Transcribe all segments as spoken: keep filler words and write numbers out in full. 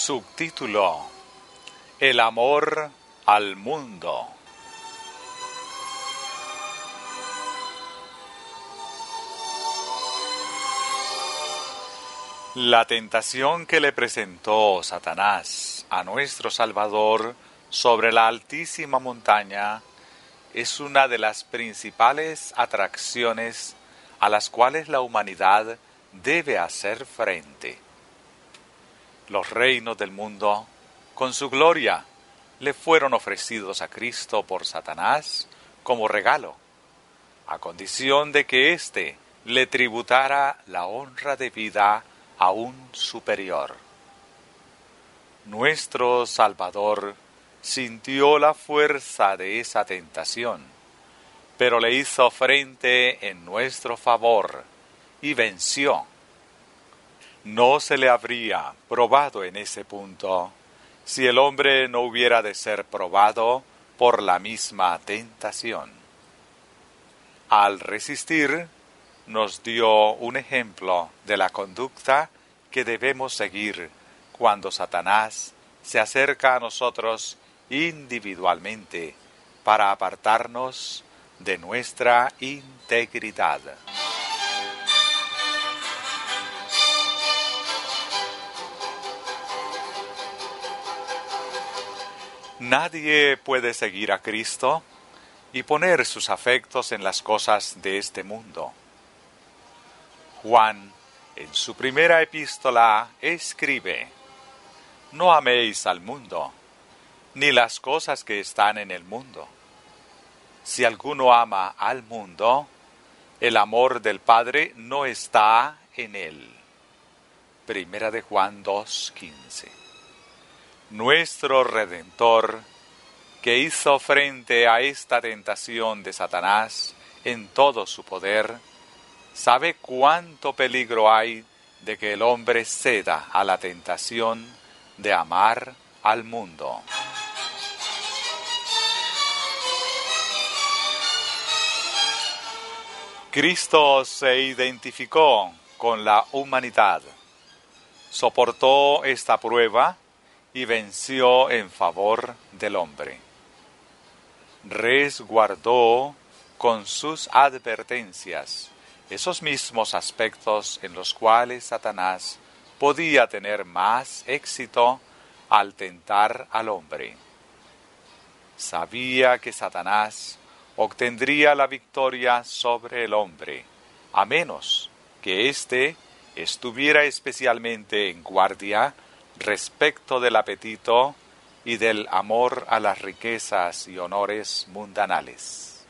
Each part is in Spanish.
Subtítulo: El amor al mundo. La tentación que le presentó Satanás a nuestro Salvador sobre la altísima montaña es una de las principales atracciones a las cuales la humanidad debe hacer frente. Los reinos del mundo, con su gloria, le fueron ofrecidos a Cristo por Satanás como regalo, a condición de que éste le tributara la honra debida aún superior. Nuestro Salvador sintió la fuerza de esa tentación, pero le hizo frente en nuestro favor y venció. No se le habría probado en ese punto si el hombre no hubiera de ser probado por la misma tentación. Al resistir, nos dio un ejemplo de la conducta que debemos seguir cuando Satanás se acerca a nosotros individualmente para apartarnos de nuestra integridad. Nadie puede seguir a Cristo y poner sus afectos en las cosas de este mundo. Juan, en su primera epístola, escribe: No améis al mundo, ni las cosas que están en el mundo. Si alguno ama al mundo, el amor del Padre no está en él. Primera de Juan dos quince. Nuestro Redentor, que hizo frente a esta tentación de Satanás en todo su poder, sabe cuánto peligro hay de que el hombre ceda a la tentación de amar al mundo. Cristo se identificó con la humanidad, soportó esta prueba y venció en favor del hombre. Resguardó con sus advertencias esos mismos aspectos en los cuales Satanás podía tener más éxito al tentar al hombre. Sabía que Satanás obtendría la victoria sobre el hombre, a menos que éste estuviera especialmente en guardia respecto del apetito y del amor a las riquezas y honores mundanales.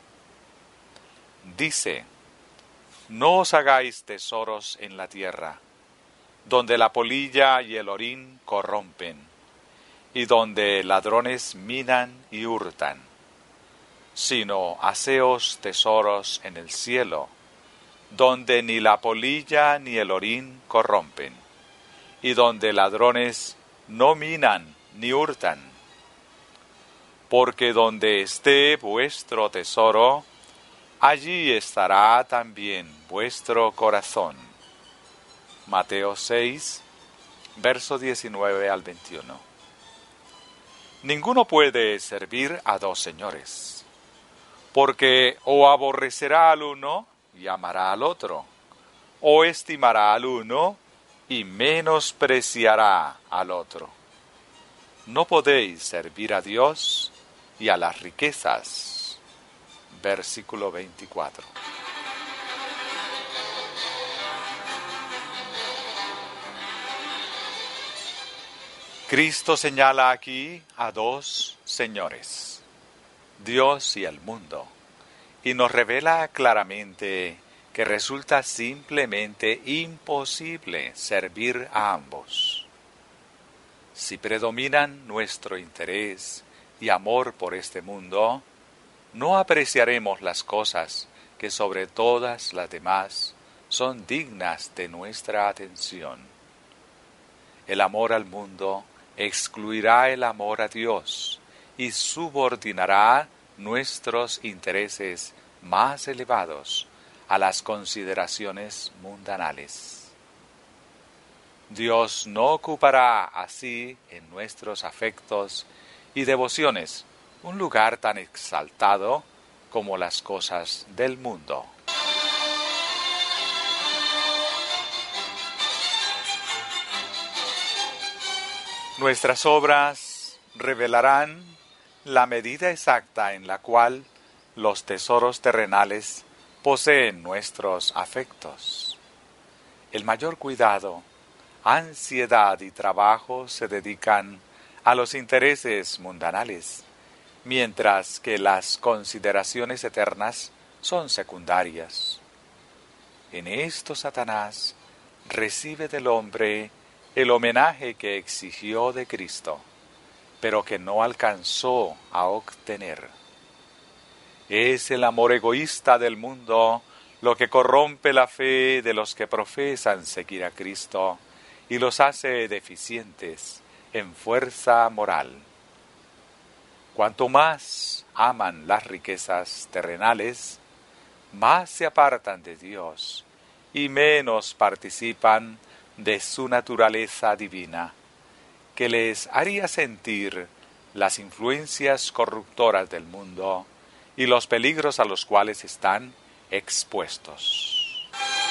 Dice: No os hagáis tesoros en la tierra, donde la polilla y el orín corrompen, y donde ladrones minan y hurtan, sino haceos tesoros en el cielo, donde ni la polilla ni el orín corrompen, y donde ladrones no minan ni hurtan. Porque donde esté vuestro tesoro, allí estará también vuestro corazón. Mateo seis, verso diecinueve al veintiuno. Ninguno puede servir a dos señores, porque o aborrecerá al uno y amará al otro, o estimará al uno y menospreciará al otro. No podéis servir a Dios y a las riquezas. Versículo veinticuatro. Cristo señala aquí a dos señores, Dios y el mundo, y nos revela claramente que resulta simplemente imposible servir a ambos. Si predominan nuestro interés y amor por este mundo, no apreciaremos las cosas que sobre todas las demás son dignas de nuestra atención. El amor al mundo excluirá el amor a Dios y subordinará nuestros intereses más elevados a las consideraciones mundanales. Dios no ocupará así en nuestros afectos y devociones un lugar tan exaltado como las cosas del mundo. Nuestras obras revelarán la medida exacta en la cual los tesoros terrenales poseen nuestros afectos. El mayor cuidado, ansiedad y trabajo se dedican a los intereses mundanales, mientras que las consideraciones eternas son secundarias. En esto Satanás recibe del hombre el homenaje que exigió de Cristo, pero que no alcanzó a obtener. Es el amor egoísta del mundo lo que corrompe la fe de los que profesan seguir a Cristo y los hace deficientes en fuerza moral. Cuanto más aman las riquezas terrenales, más se apartan de Dios y menos participan de su naturaleza divina, que les haría sentir las influencias corruptoras del mundo y los peligros a los cuales están expuestos.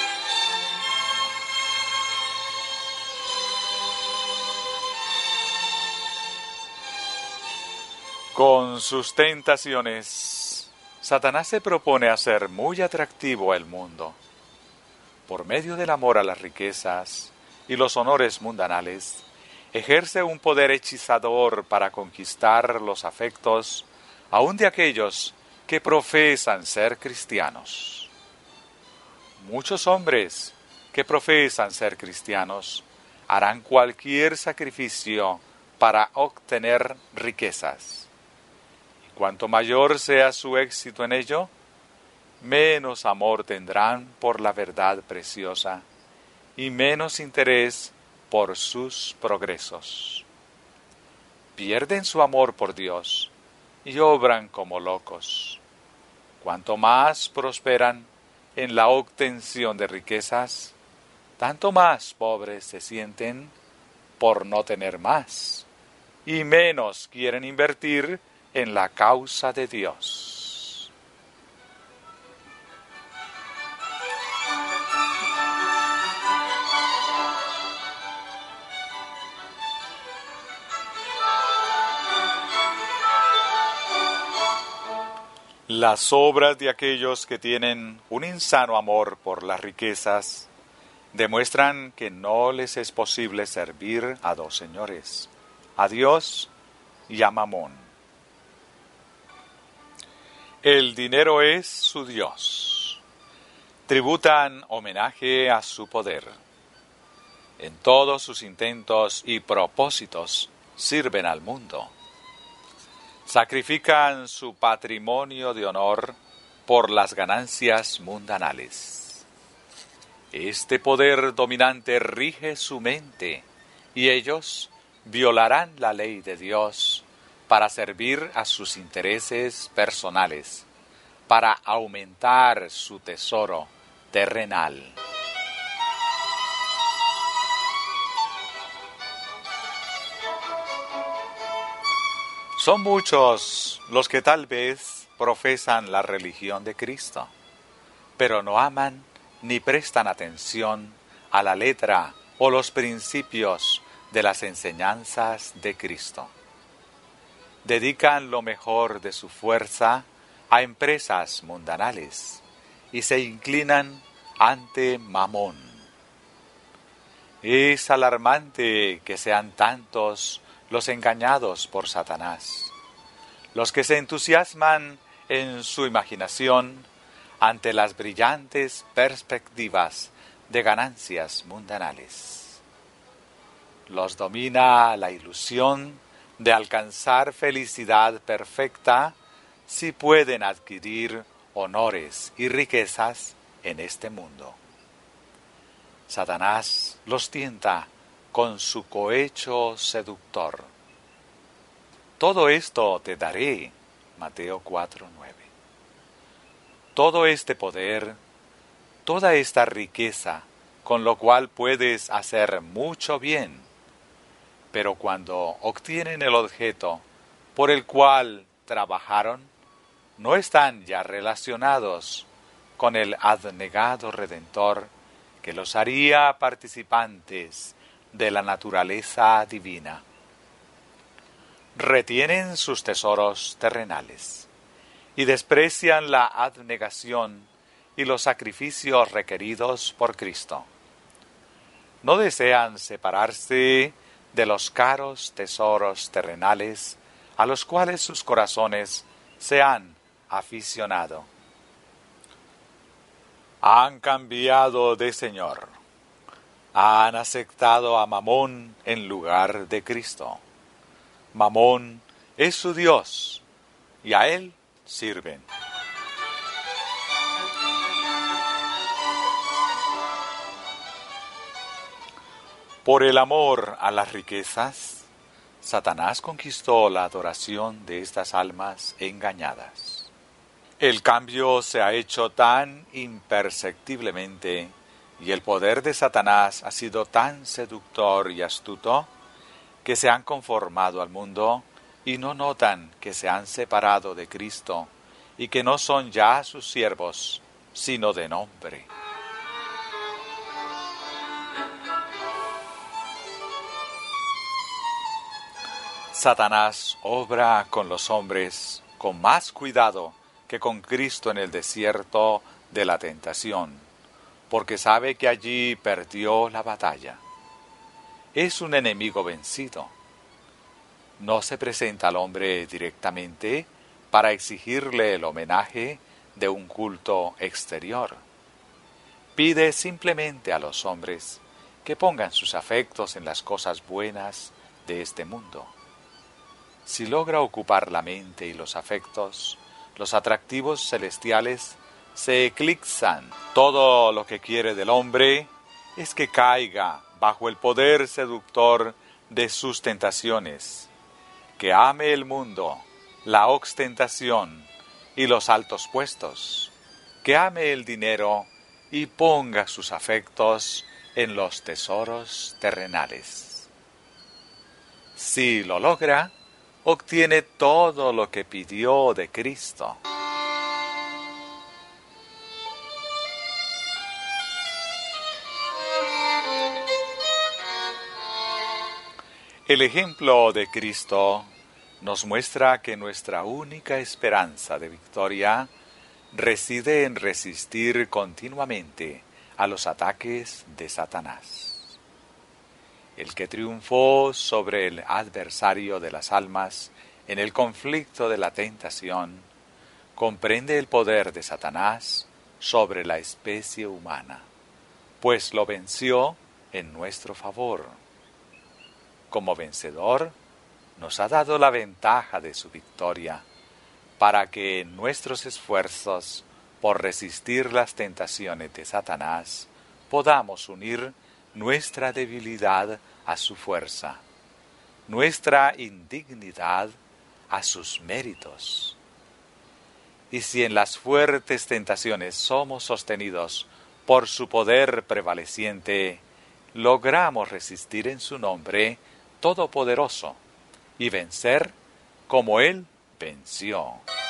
Con sus tentaciones, Satanás se propone hacer muy atractivo el mundo. Por medio del amor a las riquezas y los honores mundanales, ejerce un poder hechizador para conquistar los afectos aun de aquellos que profesan ser cristianos. Muchos hombres que profesan ser cristianos harán cualquier sacrificio para obtener riquezas. Y cuanto mayor sea su éxito en ello, menos amor tendrán por la verdad preciosa y menos interés por sus progresos. Pierden su amor por Dios y obran como locos. Cuanto más prosperan en la obtención de riquezas, tanto más pobres se sienten por no tener más, y menos quieren invertir en la causa de Dios. Las obras de aquellos que tienen un insano amor por las riquezas demuestran que no les es posible servir a dos señores, a Dios y a Mamón. El dinero es su Dios. Tributan homenaje a su poder. En todos sus intentos y propósitos sirven al mundo. Sacrifican su patrimonio de honor por las ganancias mundanales. Este poder dominante rige su mente y ellos violarán la ley de Dios para servir a sus intereses personales, para aumentar su tesoro terrenal. Son muchos los que tal vez profesan la religión de Cristo, pero no aman ni prestan atención a la letra o los principios de las enseñanzas de Cristo. Dedican lo mejor de su fuerza a empresas mundanales y se inclinan ante Mamón. Es alarmante que sean tantos los engañados por Satanás, los que se entusiasman en su imaginación ante las brillantes perspectivas de ganancias mundanales. Los domina la ilusión de alcanzar felicidad perfecta si pueden adquirir honores y riquezas en este mundo. Satanás los tienta con su cohecho seductor. Todo esto te daré, Mateo cuatro nueve. Todo este poder, toda esta riqueza con lo cual puedes hacer mucho bien. Pero cuando obtienen el objeto por el cual trabajaron, no están ya relacionados con el abnegado Redentor que los haría participantes de la naturaleza divina. Retienen sus tesoros terrenales y desprecian la abnegación y los sacrificios requeridos por Cristo. No desean separarse de los caros tesoros terrenales a los cuales sus corazones se han aficionado. Han cambiado de Señor. Han aceptado a Mamón en lugar de Cristo. Mamón es su Dios y a él sirven. Por el amor a las riquezas, Satanás conquistó la adoración de estas almas engañadas. El cambio se ha hecho tan imperceptiblemente y el poder de Satanás ha sido tan seductor y astuto que se han conformado al mundo y no notan que se han separado de Cristo y que no son ya sus siervos, sino de nombre. Satanás obra con los hombres con más cuidado que con Cristo en el desierto de la tentación, porque sabe que allí perdió la batalla. Es un enemigo vencido. No se presenta al hombre directamente para exigirle el homenaje de un culto exterior. Pide simplemente a los hombres que pongan sus afectos en las cosas buenas de este mundo. Si logra ocupar la mente y los afectos, los atractivos celestiales se eclipsan. Todo lo que quiere del hombre es que caiga bajo el poder seductor de sus tentaciones, que ame el mundo, la ostentación y los altos puestos, que ame el dinero y ponga sus afectos en los tesoros terrenales. Si lo logra, obtiene todo lo que pidió de Cristo. El ejemplo de Cristo nos muestra que nuestra única esperanza de victoria reside en resistir continuamente a los ataques de Satanás. El que triunfó sobre el adversario de las almas en el conflicto de la tentación, comprende el poder de Satanás sobre la especie humana, pues lo venció en nuestro favor. Como vencedor, nos ha dado la ventaja de su victoria, para que en nuestros esfuerzos por resistir las tentaciones de Satanás podamos unir nuestra debilidad a su fuerza, nuestra indignidad a sus méritos. Y si en las fuertes tentaciones somos sostenidos por su poder prevaleciente, logramos resistir en su nombre todopoderoso y vencer como Él venció.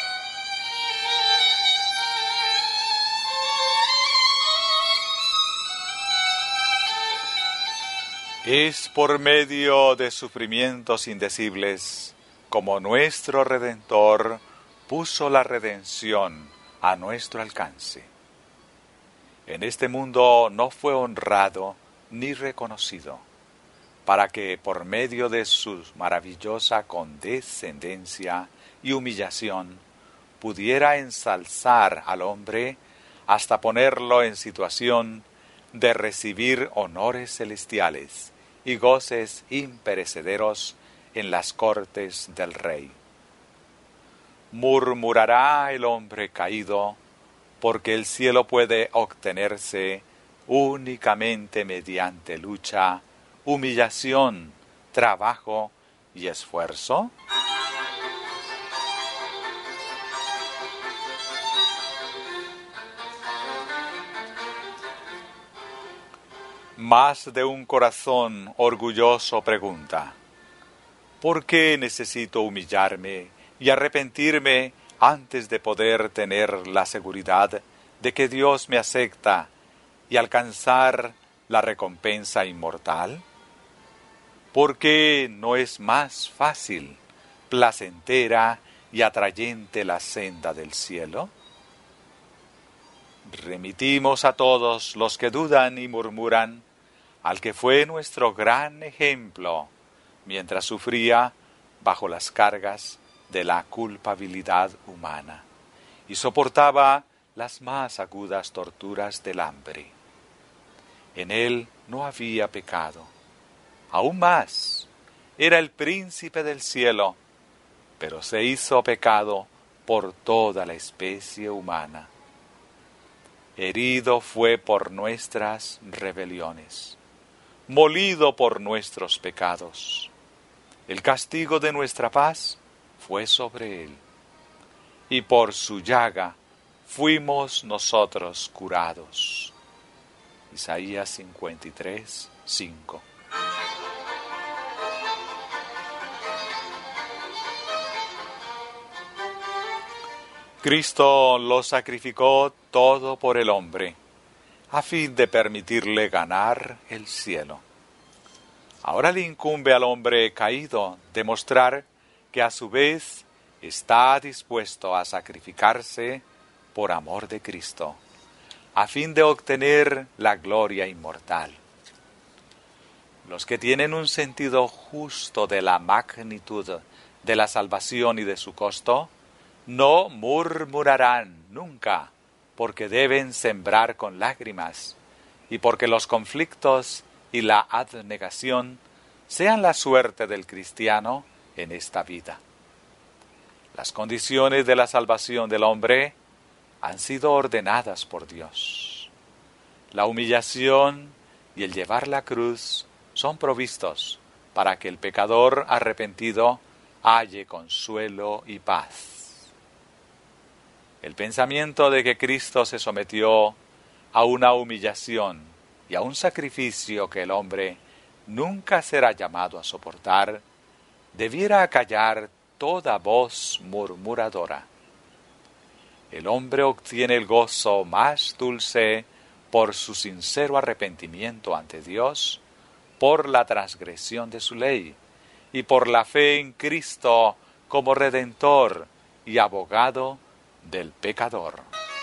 Es por medio de sufrimientos indecibles como nuestro Redentor puso la redención a nuestro alcance. En este mundo no fue honrado ni reconocido, para que por medio de su maravillosa condescendencia y humillación pudiera ensalzar al hombre hasta ponerlo en situación de recibir honores celestiales y goces imperecederos en las cortes del Rey. Murmurará el hombre caído, porque el cielo puede obtenerse únicamente mediante lucha, humillación, trabajo y esfuerzo. Más de un corazón orgulloso pregunta: ¿por qué necesito humillarme y arrepentirme antes de poder tener la seguridad de que Dios me acepta y alcanzar la recompensa inmortal? ¿Por qué no es más fácil, placentera y atrayente la senda del cielo? Remitimos a todos los que dudan y murmuran al que fue nuestro gran ejemplo mientras sufría bajo las cargas de la culpabilidad humana y soportaba las más agudas torturas del hambre. En él no había pecado. Aún más, era el príncipe del cielo, pero se hizo pecado por toda la especie humana. Herido fue por nuestras rebeliones, molido por nuestros pecados. El castigo de nuestra paz fue sobre él, y por su llaga fuimos nosotros curados. Isaías cincuenta y tres, cinco. Cristo lo sacrificó todo por el hombre, a fin de permitirle ganar el cielo. Ahora le incumbe al hombre caído demostrar que a su vez está dispuesto a sacrificarse por amor de Cristo, a fin de obtener la gloria inmortal. Los que tienen un sentido justo de la magnitud de la salvación y de su costo, no murmurarán nunca, porque deben sembrar con lágrimas, y porque los conflictos y la abnegación sean la suerte del cristiano en esta vida. Las condiciones de la salvación del hombre han sido ordenadas por Dios. La humillación y el llevar la cruz son provistos para que el pecador arrepentido halle consuelo y paz. El pensamiento de que Cristo se sometió a una humillación y a un sacrificio que el hombre nunca será llamado a soportar, debiera acallar toda voz murmuradora. El hombre obtiene el gozo más dulce por su sincero arrepentimiento ante Dios, por la transgresión de su ley y por la fe en Cristo como Redentor y abogado del pecador.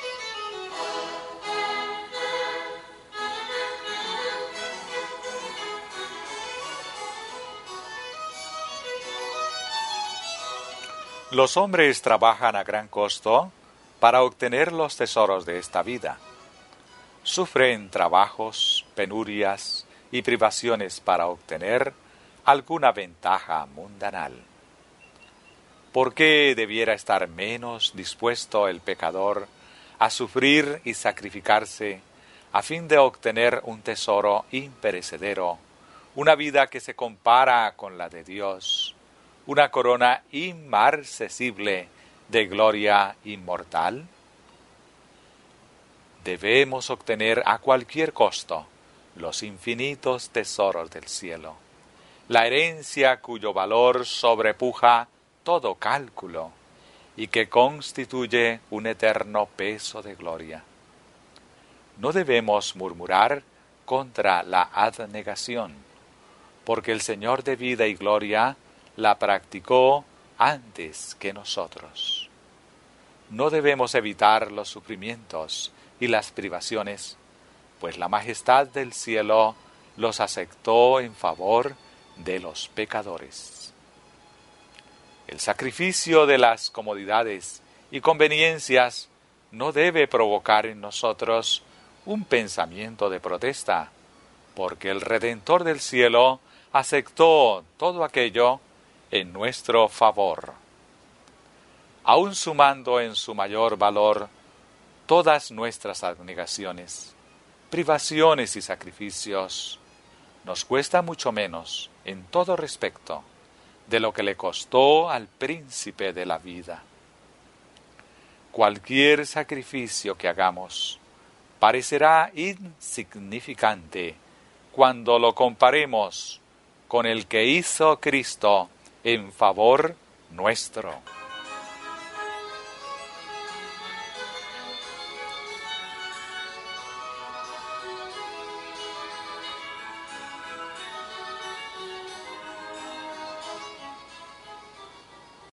Los hombres trabajan a gran costo para obtener los tesoros de esta vida. Sufren trabajos, penurias y privaciones para obtener alguna ventaja mundanal. ¿Por qué debiera estar menos dispuesto el pecador a sufrir y sacrificarse a fin de obtener un tesoro imperecedero, una vida que se compara con la de Dios, una corona inmarcesible de gloria inmortal? Debemos obtener a cualquier costo los infinitos tesoros del cielo, la herencia cuyo valor sobrepuja todo cálculo y que constituye un eterno peso de gloria. No debemos murmurar contra la abnegación, porque el Señor de vida y gloria la practicó antes que nosotros. No debemos evitar los sufrimientos y las privaciones, pues la majestad del cielo los aceptó en favor de los pecadores. El sacrificio de las comodidades y conveniencias no debe provocar en nosotros un pensamiento de protesta, porque el Redentor del cielo aceptó todo aquello en nuestro favor. Aun sumando en su mayor valor todas nuestras abnegaciones, privaciones y sacrificios, nos cuesta mucho menos en todo respecto de lo que le costó al príncipe de la vida. Cualquier sacrificio que hagamos parecerá insignificante cuando lo comparemos con el que hizo Cristo en favor nuestro.